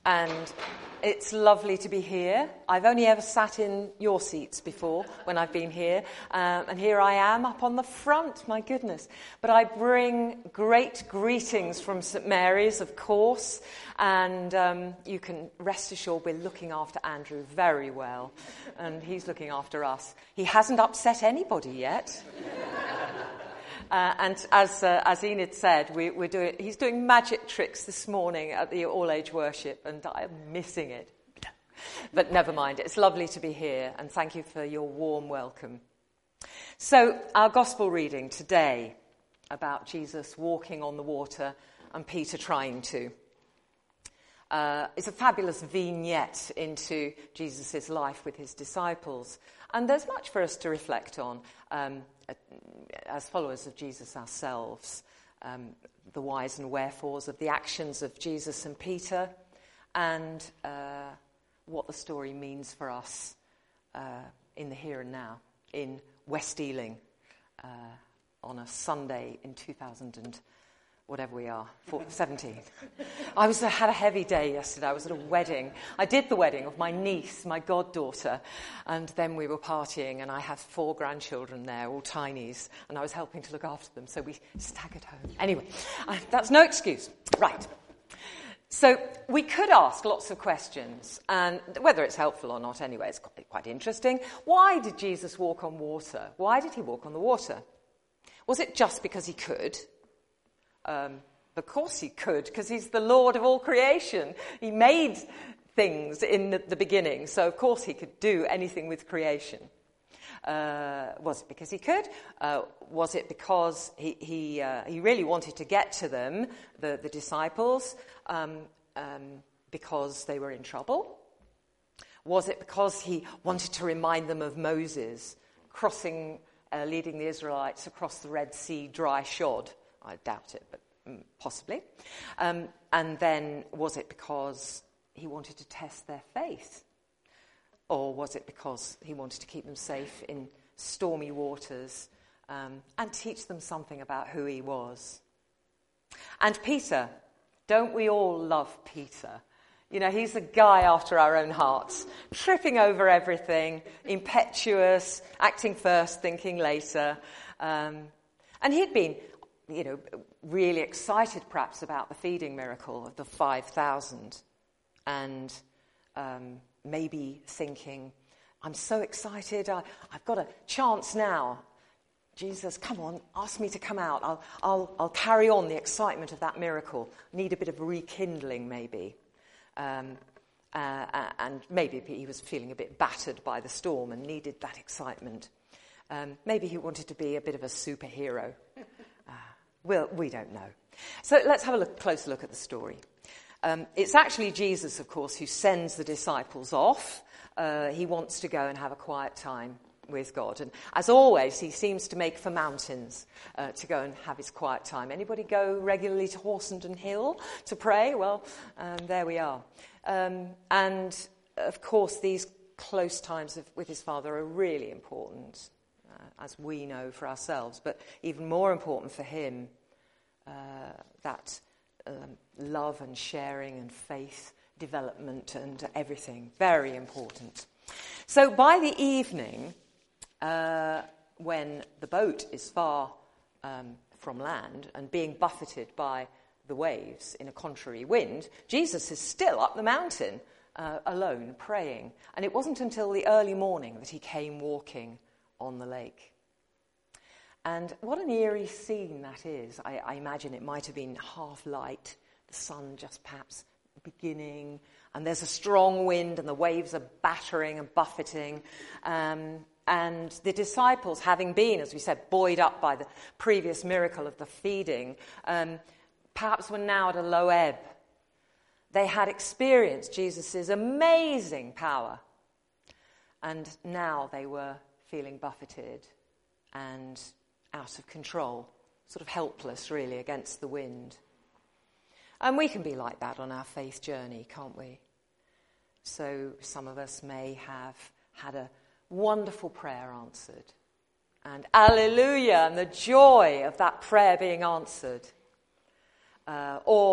and it's lovely to be here. I've only ever sat in your seats before when I've been here, and here I am up on the front, my goodness. But I bring great greetings from St Mary's, of course, and you can rest assured we're looking after Andrew very well, and he's looking after us. He hasn't upset anybody yet. And as Enid said, he's doing magic tricks this morning at the all-age worship, and I'm missing it. But never mind, it's lovely to be here, and thank you for your warm welcome. So, our gospel reading today about Jesus walking on the water and Peter trying to. It's a fabulous vignette into Jesus' life with his disciples, and there's much for us to reflect on as followers of Jesus ourselves, the whys and wherefores of the actions of Jesus and Peter, and what the story means for us in the here and now, in West Ealing, on a Sunday in 2000 and whatever we are, 17. I had a heavy day yesterday. I was at a wedding. I did the wedding of my niece, my goddaughter, and then we were partying, and I have 4 grandchildren there, all tinies, and I was helping to look after them, so we staggered home. Anyway, that's no excuse. Right. So we could ask lots of questions, and whether it's helpful or not anyway, it's quite interesting. Why did Jesus walk on water? Why did he walk on the water? Was it just because he could? Of course he could, because he's the Lord of all creation. He made things in the beginning, so of course he could do anything with creation. Was it because he could? Was it because he really wanted to get to them, the disciples, because they were in trouble? Was it because he wanted to remind them of Moses leading the Israelites across the Red Sea dry shod? I doubt it, but possibly. And then was it because he wanted to test their faith? Or was it because he wanted to keep them safe in stormy waters and teach them something about who he was? And Peter, don't we all love Peter? You know, he's a guy after our own hearts, tripping over everything, impetuous, acting first, thinking later. And he'd been really excited perhaps about the feeding miracle of the 5,000, and maybe thinking, I'm so excited, I've got a chance now. Jesus, come on, ask me to come out. I'll carry on the excitement of that miracle. Need a bit of rekindling maybe. And maybe he was feeling a bit battered by the storm and needed that excitement. Maybe he wanted to be a bit of a superhero. Well, we don't know. So let's have a closer look at the story. It's actually Jesus, of course, who sends the disciples off. He wants to go and have a quiet time with God. And as always, he seems to make for mountains to go and have his quiet time. Anybody go regularly to Horsenden Hill to pray? Well, there we are. And, of course, these close times with his Father are really important, as we know for ourselves, but even more important for him, that love and sharing and faith development and everything, very important. So by the evening, when the boat is far from land and being buffeted by the waves in a contrary wind, Jesus is still up the mountain alone praying. And it wasn't until the early morning that he came walking on the lake. And what an eerie scene that is. I imagine it might have been half light, the sun just perhaps beginning, and there's a strong wind and the waves are battering and buffeting. And the disciples, having been, as we said, buoyed up by the previous miracle of the feeding, perhaps were now at a low ebb. They had experienced Jesus' amazing power, and now they were feeling buffeted and out of control, sort of helpless, really, against the wind. And we can be like that on our faith journey, can't we? So some of us may have had a wonderful prayer answered, and alleluia, and the joy of that prayer being answered. Or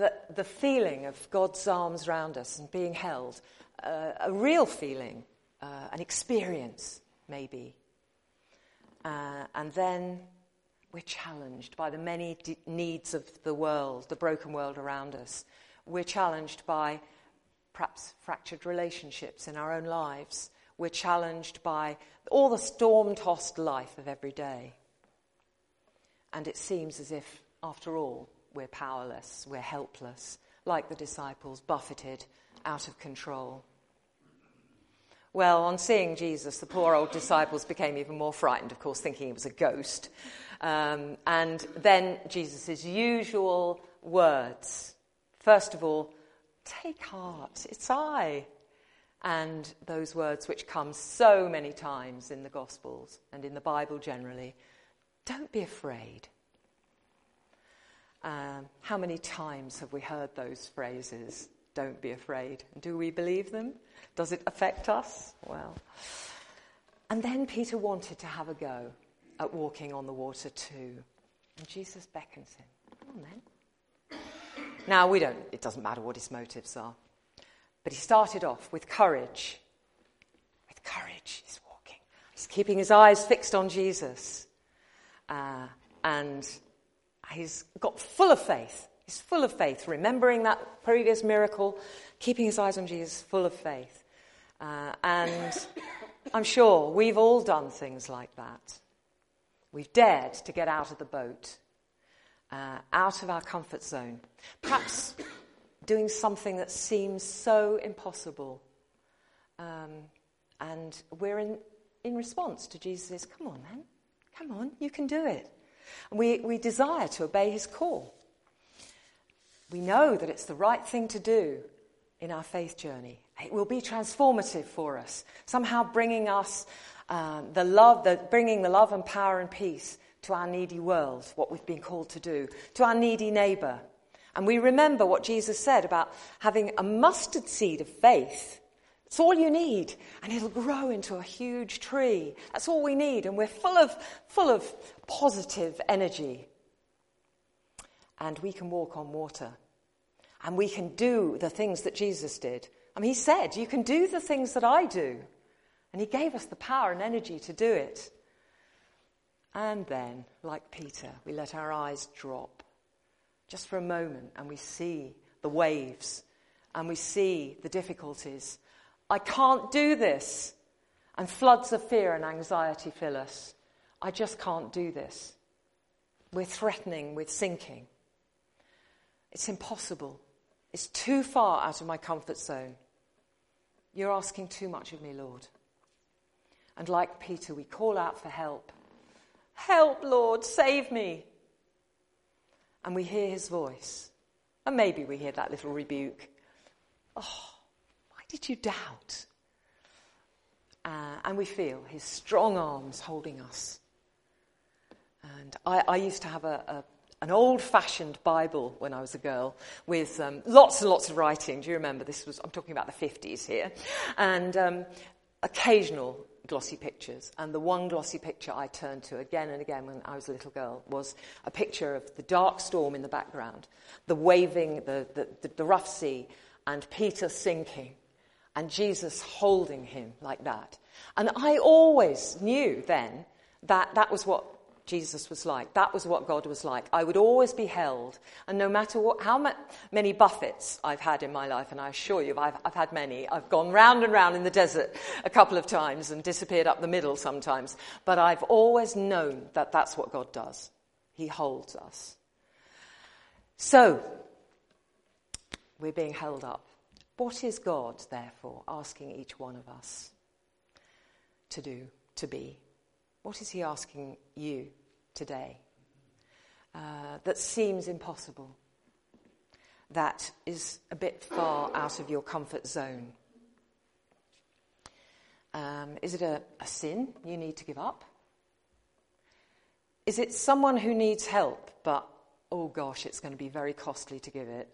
the feeling of God's arms around us and being held, a real feeling, an experience, maybe. And then we're challenged by the many needs of the world, the broken world around us. We're challenged by perhaps fractured relationships in our own lives. We're challenged by all the storm-tossed life of every day. And it seems as if, after all, we're powerless, we're helpless, like the disciples, buffeted, out of control. Well, on seeing Jesus, the poor old disciples became even more frightened, of course, thinking he was a ghost. And then Jesus' usual words. First of all, take heart, it's I. And those words which come so many times in the Gospels and in the Bible generally, don't be afraid. How many times have we heard those phrases? Don't be afraid. Do we believe them? Does it affect us? Well. And then Peter wanted to have a go at walking on the water too. And Jesus beckons him. Come on then. Now it doesn't matter what his motives are. But he started off with courage. With courage, he's walking. He's keeping his eyes fixed on Jesus. And he's got full of faith. He's full of faith, remembering that previous miracle, keeping his eyes on Jesus, full of faith. And I'm sure we've all done things like that. We've dared to get out of the boat, out of our comfort zone. Perhaps doing something that seems so impossible. And we're in response to Jesus' come on then, come on, you can do it. And we desire to obey his call. We know that it's the right thing to do in our faith journey. It will be transformative for us, somehow bringing us bringing the love and power and peace to our needy world, what we've been called to do, to our needy neighbour. And we remember what Jesus said about having a mustard seed of faith. It's all you need, and it'll grow into a huge tree. That's all we need, and we're full of positive energy. And we can walk on water. And we can do the things that Jesus did. I mean, he said, you can do the things that I do. And he gave us the power and energy to do it. And then, like Peter, we let our eyes drop just for a moment, and we see the waves, and we see the difficulties. I can't do this. And floods of fear and anxiety fill us. I just can't do this. We're threatening with sinking. It's impossible. It's too far out of my comfort zone. You're asking too much of me, Lord. And like Peter, we call out for help. Help, Lord, save me. And we hear his voice. And maybe we hear that little rebuke. Oh, why did you doubt? And we feel his strong arms holding us. And I used to have an old-fashioned Bible when I was a girl with lots and lots of writing. Do you remember? I'm talking about the 50s here. And occasional glossy pictures. And the one glossy picture I turned to again and again when I was a little girl was a picture of the dark storm in the background, the waving, the rough sea, and Peter sinking, and Jesus holding him like that. And I always knew then that that was what Jesus was like. That was what God was like. I would always be held. And no matter how many buffets I've had in my life, and I assure you I've had many. I've gone round and round in the desert a couple of times and disappeared up the middle sometimes. But I've always known that that's what God does. He holds us. So, we're being held up. What is God, therefore, asking each one of us to do, to be? What is he asking you today that seems impossible, that is a bit far out of your comfort zone? Is it a sin you need to give up? Is it someone who needs help, but, oh gosh, it's going to be very costly to give it?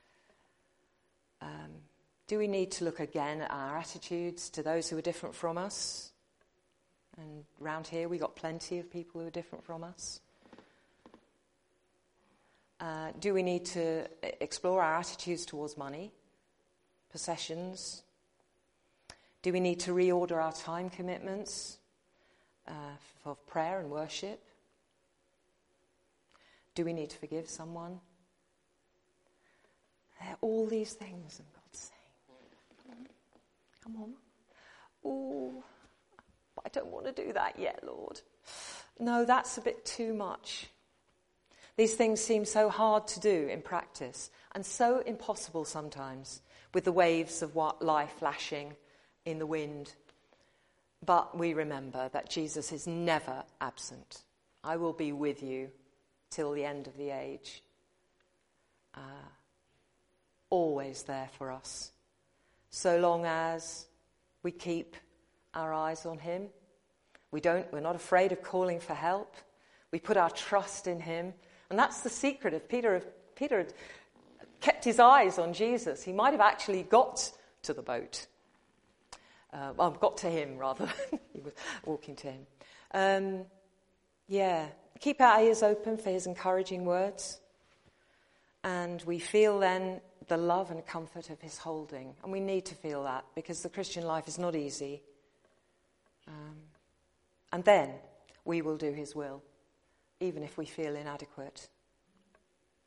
Do we need to look again at our attitudes to those who are different from us? And round here we got plenty of people who are different from us. Do we need to explore our attitudes towards money, possessions? Do we need to reorder our time commitments for prayer and worship? Do we need to forgive someone? There are all these things, and God's saying, come on. Oh, but I don't want to do that yet, Lord. No, that's a bit too much. These things seem so hard to do in practice and so impossible sometimes with the waves of life lashing in the wind. But we remember that Jesus is never absent. I will be with you till the end of the age. Always there for us. So long as we keep our eyes on him. We're not afraid of calling for help. We put our trust in him. And that's the secret of Peter. If Peter had kept his eyes on Jesus, he might have actually got to the boat. Got to him, rather. He was walking to him. Keep our ears open for his encouraging words. And we feel then the love and comfort of his holding. And we need to feel that because the Christian life is not easy. And then we will do his will, even if we feel inadequate.